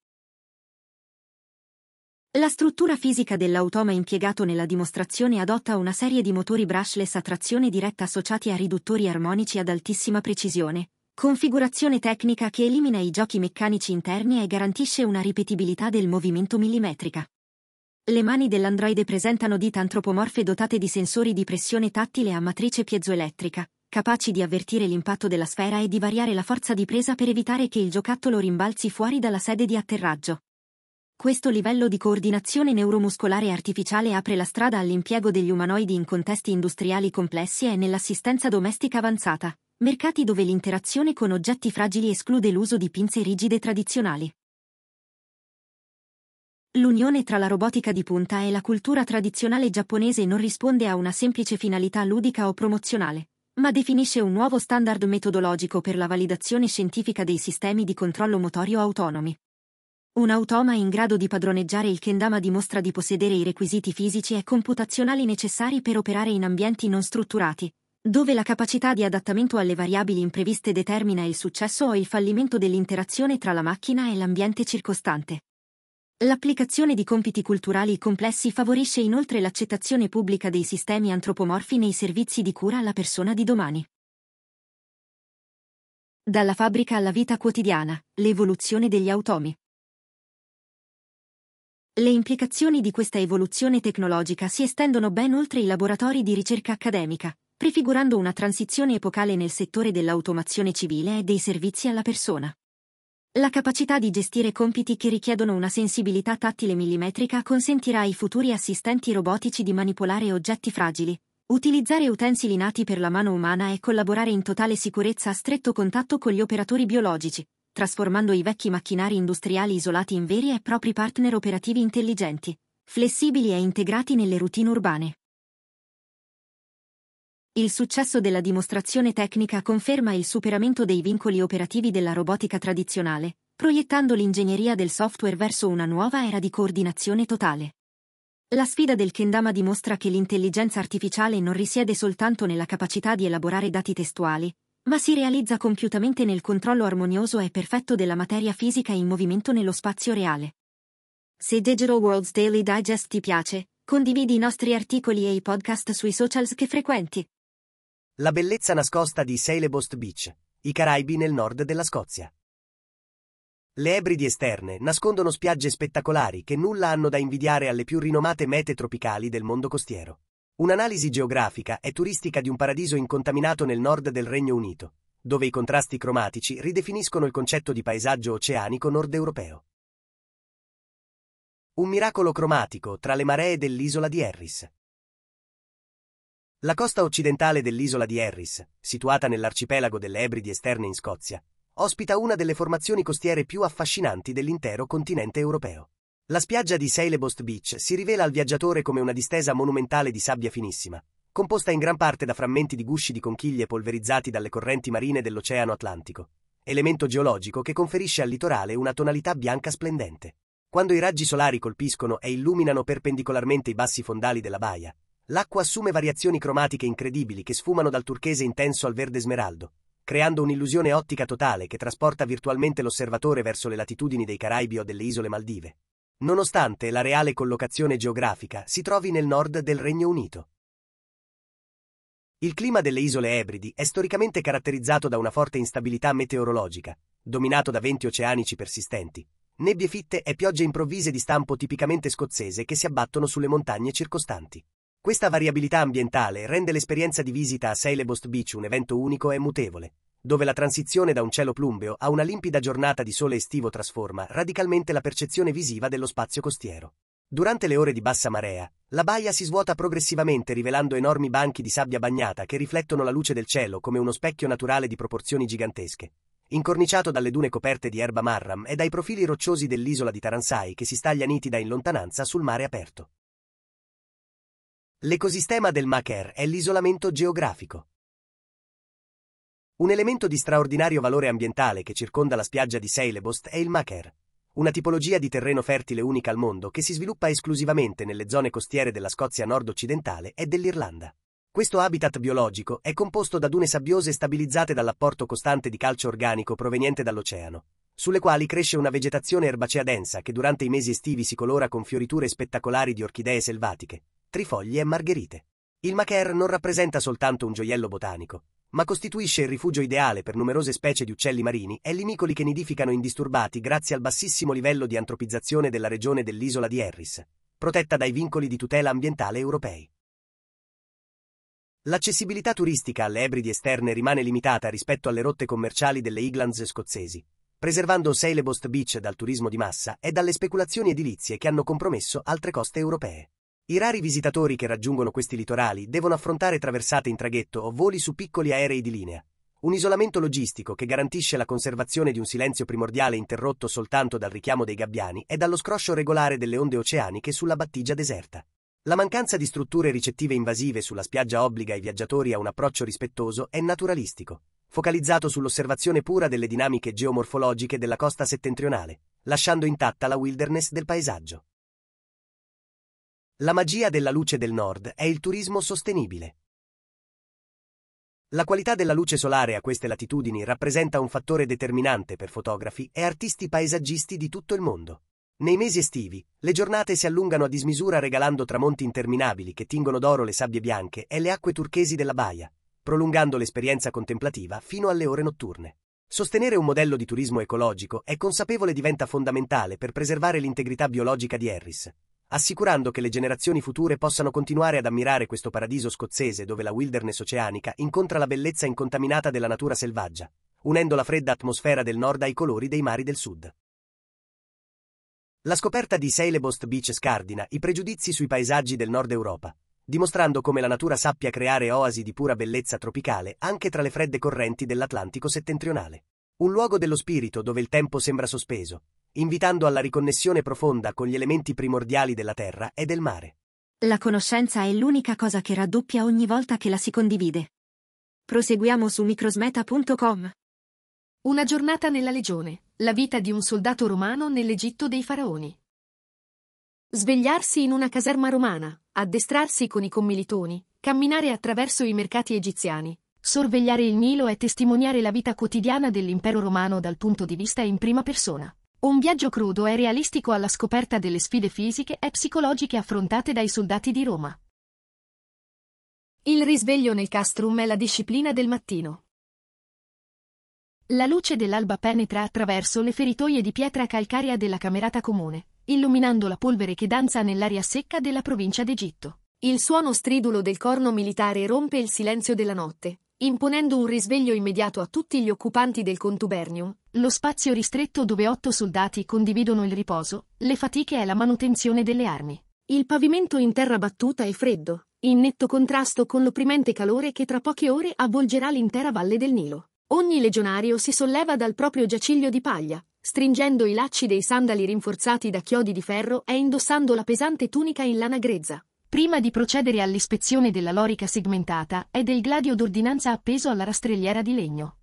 La struttura fisica dell'automa impiegato nella dimostrazione adotta una serie di motori brushless a trazione diretta associati a riduttori armonici ad altissima precisione, configurazione tecnica che elimina i giochi meccanici interni e garantisce una ripetibilità del movimento millimetrica. Le mani dell'androide presentano dita antropomorfe dotate di sensori di pressione tattile a matrice piezoelettrica, capaci di avvertire l'impatto della sfera e di variare la forza di presa per evitare che il giocattolo rimbalzi fuori dalla sede di atterraggio. Questo livello di coordinazione neuromuscolare artificiale apre la strada all'impiego degli umanoidi in contesti industriali complessi e nell'assistenza domestica avanzata, mercati dove l'interazione con oggetti fragili esclude l'uso di pinze rigide tradizionali. L'unione tra la robotica di punta e la cultura tradizionale giapponese non risponde a una semplice finalità ludica o promozionale, ma definisce un nuovo standard metodologico per la validazione scientifica dei sistemi di controllo motorio autonomi. Un automa in grado di padroneggiare il kendama dimostra di possedere i requisiti fisici e computazionali necessari per operare in ambienti non strutturati, dove la capacità di adattamento alle variabili impreviste determina il successo o il fallimento dell'interazione tra la macchina e l'ambiente circostante. L'applicazione di compiti culturali complessi favorisce inoltre l'accettazione pubblica dei sistemi antropomorfi nei servizi di cura alla persona di domani. Dalla fabbrica alla vita quotidiana, l'evoluzione degli automi. Le implicazioni di questa evoluzione tecnologica si estendono ben oltre i laboratori di ricerca accademica, prefigurando una transizione epocale nel settore dell'automazione civile e dei servizi alla persona. La capacità di gestire compiti che richiedono una sensibilità tattile millimetrica consentirà ai futuri assistenti robotici di manipolare oggetti fragili, utilizzare utensili nati per la mano umana e collaborare in totale sicurezza a stretto contatto con gli operatori biologici, trasformando i vecchi macchinari industriali isolati in veri e propri partner operativi intelligenti, flessibili e integrati nelle routine urbane. Il successo della dimostrazione tecnica conferma il superamento dei vincoli operativi della robotica tradizionale, proiettando l'ingegneria del software verso una nuova era di coordinazione totale. La sfida del kendama dimostra che l'intelligenza artificiale non risiede soltanto nella capacità di elaborare dati testuali, ma si realizza compiutamente nel controllo armonioso e perfetto della materia fisica in movimento nello spazio reale. Se Digital World's Daily Digest ti piace, condividi i nostri articoli e i podcast sui socials che frequenti. La bellezza nascosta di Seilebost Beach, i Caraibi nel nord della Scozia. Le Ebridi esterne nascondono spiagge spettacolari che nulla hanno da invidiare alle più rinomate mete tropicali del mondo costiero. Un'analisi geografica e turistica di un paradiso incontaminato nel nord del Regno Unito, dove i contrasti cromatici ridefiniscono il concetto di paesaggio oceanico nord-europeo. Un miracolo cromatico tra le maree dell'isola di Harris. La costa occidentale dell'isola di Harris, situata nell'arcipelago delle Ebridi esterne in Scozia, ospita una delle formazioni costiere più affascinanti dell'intero continente europeo. La spiaggia di Seilebost Beach si rivela al viaggiatore come una distesa monumentale di sabbia finissima, composta in gran parte da frammenti di gusci di conchiglie polverizzati dalle correnti marine dell'Oceano Atlantico, elemento geologico che conferisce al litorale una tonalità bianca splendente. Quando i raggi solari colpiscono e illuminano perpendicolarmente i bassi fondali della baia, l'acqua assume variazioni cromatiche incredibili che sfumano dal turchese intenso al verde smeraldo, creando un'illusione ottica totale che trasporta virtualmente l'osservatore verso le latitudini dei Caraibi o delle isole Maldive, nonostante la reale collocazione geografica si trovi nel nord del Regno Unito. Il clima delle isole Ebridi è storicamente caratterizzato da una forte instabilità meteorologica, dominato da venti oceanici persistenti, nebbie fitte e piogge improvvise di stampo tipicamente scozzese che si abbattono sulle montagne circostanti. Questa variabilità ambientale rende l'esperienza di visita a Seilebost Beach un evento unico e mutevole, dove la transizione da un cielo plumbeo a una limpida giornata di sole estivo trasforma radicalmente la percezione visiva dello spazio costiero. Durante le ore di bassa marea, la baia si svuota progressivamente rivelando enormi banchi di sabbia bagnata che riflettono la luce del cielo come uno specchio naturale di proporzioni gigantesche, incorniciato dalle dune coperte di erba marram e dai profili rocciosi dell'isola di Taransai che si staglia nitida in lontananza sul mare aperto. L'ecosistema del Macair è l'isolamento geografico. Un elemento di straordinario valore ambientale che circonda la spiaggia di Seilebost è il Macair, una tipologia di terreno fertile unica al mondo che si sviluppa esclusivamente nelle zone costiere della Scozia nord-occidentale e dell'Irlanda. Questo habitat biologico è composto da dune sabbiose stabilizzate dall'apporto costante di calcio organico proveniente dall'oceano, sulle quali cresce una vegetazione erbacea densa che durante i mesi estivi si colora con fioriture spettacolari di orchidee selvatiche, trifogli e margherite. Il Macair non rappresenta soltanto un gioiello botanico, ma costituisce il rifugio ideale per numerose specie di uccelli marini e limicoli che nidificano indisturbati grazie al bassissimo livello di antropizzazione della regione dell'isola di Harris, protetta dai vincoli di tutela ambientale europei. L'accessibilità turistica alle Ebridi esterne rimane limitata rispetto alle rotte commerciali delle Highlands scozzesi, preservando Seilebost Beach dal turismo di massa e dalle speculazioni edilizie che hanno compromesso altre coste europee. I rari visitatori che raggiungono questi litorali devono affrontare traversate in traghetto o voli su piccoli aerei di linea, un isolamento logistico che garantisce la conservazione di un silenzio primordiale interrotto soltanto dal richiamo dei gabbiani e dallo scroscio regolare delle onde oceaniche sulla battigia deserta. La mancanza di strutture ricettive invasive sulla spiaggia obbliga i viaggiatori a un approccio rispettoso e naturalistico, focalizzato sull'osservazione pura delle dinamiche geomorfologiche della costa settentrionale, lasciando intatta la wilderness del paesaggio. La magia della luce del nord è il turismo sostenibile. La qualità della luce solare a queste latitudini rappresenta un fattore determinante per fotografi e artisti paesaggisti di tutto il mondo. Nei mesi estivi, le giornate si allungano a dismisura regalando tramonti interminabili che tingono d'oro le sabbie bianche e le acque turchesi della baia, prolungando l'esperienza contemplativa fino alle ore notturne. Sostenere un modello di turismo ecologico e consapevole diventa fondamentale per preservare l'integrità biologica di Harris, assicurando che le generazioni future possano continuare ad ammirare questo paradiso scozzese dove la wilderness oceanica incontra la bellezza incontaminata della natura selvaggia, unendo la fredda atmosfera del nord ai colori dei mari del sud. La scoperta di Seilebost Beach scardina i pregiudizi sui paesaggi del nord Europa, dimostrando come la natura sappia creare oasi di pura bellezza tropicale anche tra le fredde correnti dell'Atlantico settentrionale. Un luogo dello spirito dove il tempo sembra sospeso, invitando alla riconnessione profonda con gli elementi primordiali della terra e del mare. La conoscenza è l'unica cosa che raddoppia ogni volta che la si condivide. Proseguiamo su microsmeta.com. Una giornata nella legione, la vita di un soldato romano nell'Egitto dei faraoni. Svegliarsi in una caserma romana, addestrarsi con i commilitoni, camminare attraverso i mercati egiziani, sorvegliare il Nilo e testimoniare la vita quotidiana dell'impero romano dal punto di vista in prima persona. Un viaggio crudo e realistico alla scoperta delle sfide fisiche e psicologiche affrontate dai soldati di Roma. Il risveglio nel castrum è la disciplina del mattino. La luce dell'alba penetra attraverso le feritoie di pietra calcarea della camerata comune, illuminando la polvere che danza nell'aria secca della provincia d'Egitto. Il suono stridulo del corno militare rompe il silenzio della notte, imponendo un risveglio immediato a tutti gli occupanti del contubernium, lo spazio ristretto dove 8 soldati condividono il riposo, le fatiche e la manutenzione delle armi. Il pavimento in terra battuta è freddo, in netto contrasto con l'opprimente calore che tra poche ore avvolgerà l'intera valle del Nilo. Ogni legionario si solleva dal proprio giaciglio di paglia, stringendo i lacci dei sandali rinforzati da chiodi di ferro e indossando la pesante tunica in lana grezza, prima di procedere all'ispezione della lorica segmentata e del gladio d'ordinanza appeso alla rastrelliera di legno.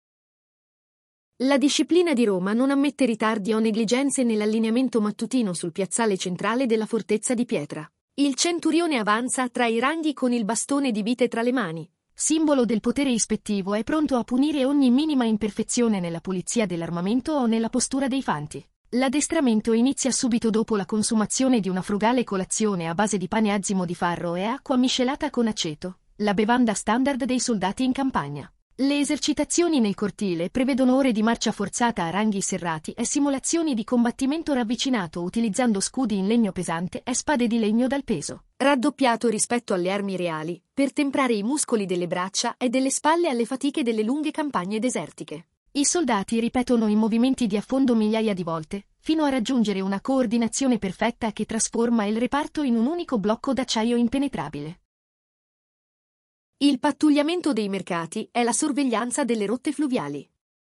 La disciplina di Roma non ammette ritardi o negligenze nell'allineamento mattutino sul piazzale centrale della fortezza di pietra. Il centurione avanza tra i ranghi con il bastone di vite tra le mani, simbolo del potere ispettivo, e pronto a punire ogni minima imperfezione nella pulizia dell'armamento o nella postura dei fanti. L'addestramento inizia subito dopo la consumazione di una frugale colazione a base di pane azimo di farro e acqua miscelata con aceto, la bevanda standard dei soldati in campagna. Le esercitazioni nel cortile prevedono ore di marcia forzata a ranghi serrati e simulazioni di combattimento ravvicinato utilizzando scudi in legno pesante e spade di legno dal peso raddoppiato rispetto alle armi reali, per temprare i muscoli delle braccia e delle spalle alle fatiche delle lunghe campagne desertiche. I soldati ripetono i movimenti di affondo migliaia di volte, fino a raggiungere una coordinazione perfetta che trasforma il reparto in un unico blocco d'acciaio impenetrabile. Il pattugliamento dei mercati è la sorveglianza delle rotte fluviali.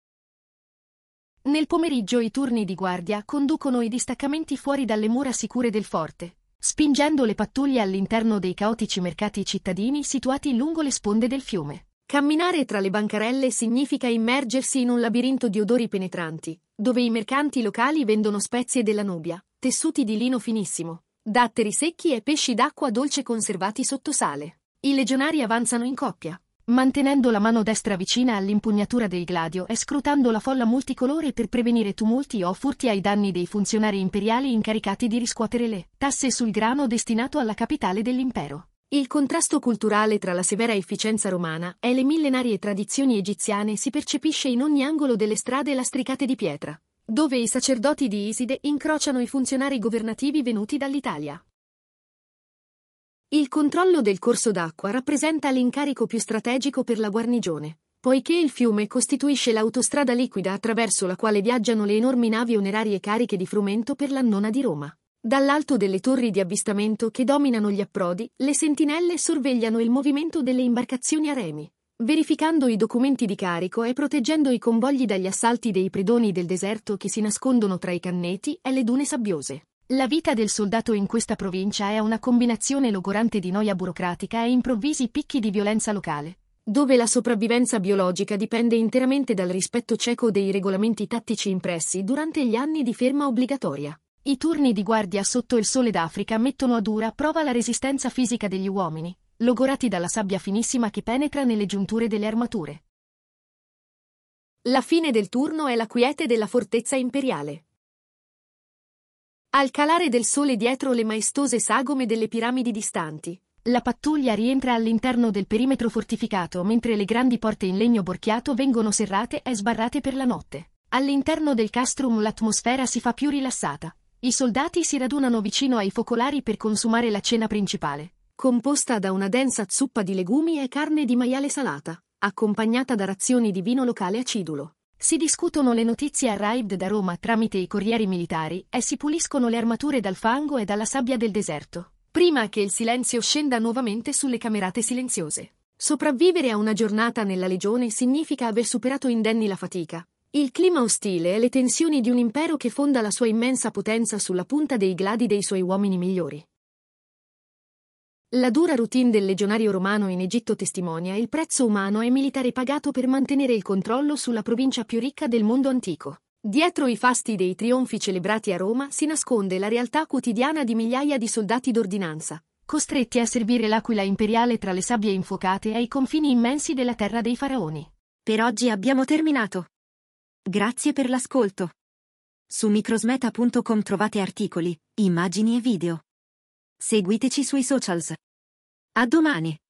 Nel pomeriggio i turni di guardia conducono i distaccamenti fuori dalle mura sicure del forte, spingendo le pattuglie all'interno dei caotici mercati cittadini situati lungo le sponde del fiume. Camminare tra le bancarelle significa immergersi in un labirinto di odori penetranti, dove i mercanti locali vendono spezie della Nubia, tessuti di lino finissimo, datteri secchi e pesci d'acqua dolce conservati sotto sale. I legionari avanzano in coppia, mantenendo la mano destra vicina all'impugnatura del gladio e scrutando la folla multicolore per prevenire tumulti o furti ai danni dei funzionari imperiali incaricati di riscuotere le tasse sul grano destinato alla capitale dell'impero. Il contrasto culturale tra la severa efficienza romana e le millenarie tradizioni egiziane si percepisce in ogni angolo delle strade lastricate di pietra, dove i sacerdoti di Iside incrociano i funzionari governativi venuti dall'Italia. Il controllo del corso d'acqua rappresenta l'incarico più strategico per la guarnigione, poiché il fiume costituisce l'autostrada liquida attraverso la quale viaggiano le enormi navi onerarie cariche di frumento per l'annona di Roma. Dall'alto delle torri di avvistamento che dominano gli approdi, le sentinelle sorvegliano il movimento delle imbarcazioni a remi, verificando i documenti di carico e proteggendo i convogli dagli assalti dei predoni del deserto che si nascondono tra i canneti e le dune sabbiose. La vita del soldato in questa provincia è una combinazione logorante di noia burocratica e improvvisi picchi di violenza locale, dove la sopravvivenza biologica dipende interamente dal rispetto cieco dei regolamenti tattici impressi durante gli anni di ferma obbligatoria. I turni di guardia sotto il sole d'Africa mettono a dura prova la resistenza fisica degli uomini, logorati dalla sabbia finissima che penetra nelle giunture delle armature. La fine del turno è la quiete della fortezza imperiale. Al calare del sole dietro le maestose sagome delle piramidi distanti, la pattuglia rientra all'interno del perimetro fortificato mentre le grandi porte in legno borchiato vengono serrate e sbarrate per la notte. All'interno del castrum l'atmosfera si fa più rilassata. I soldati si radunano vicino ai focolari per consumare la cena principale, composta da una densa zuppa di legumi e carne di maiale salata, accompagnata da razioni di vino locale acidulo. Si discutono le notizie arrived da Roma tramite i corrieri militari e si puliscono le armature dal fango e dalla sabbia del deserto, prima che il silenzio scenda nuovamente sulle camerate silenziose. Sopravvivere a una giornata nella legione significa aver superato indenni la fatica, il clima ostile e le tensioni di un impero che fonda la sua immensa potenza sulla punta dei gladi dei suoi uomini migliori. La dura routine del legionario romano in Egitto testimonia il prezzo umano e militare pagato per mantenere il controllo sulla provincia più ricca del mondo antico. Dietro i fasti dei trionfi celebrati a Roma si nasconde la realtà quotidiana di migliaia di soldati d'ordinanza, costretti a servire l'aquila imperiale tra le sabbie infuocate ai confini immensi della terra dei faraoni. Per oggi abbiamo terminato. Grazie per l'ascolto. Su microsmeta.com trovate articoli, immagini e video. Seguiteci sui socials. A domani!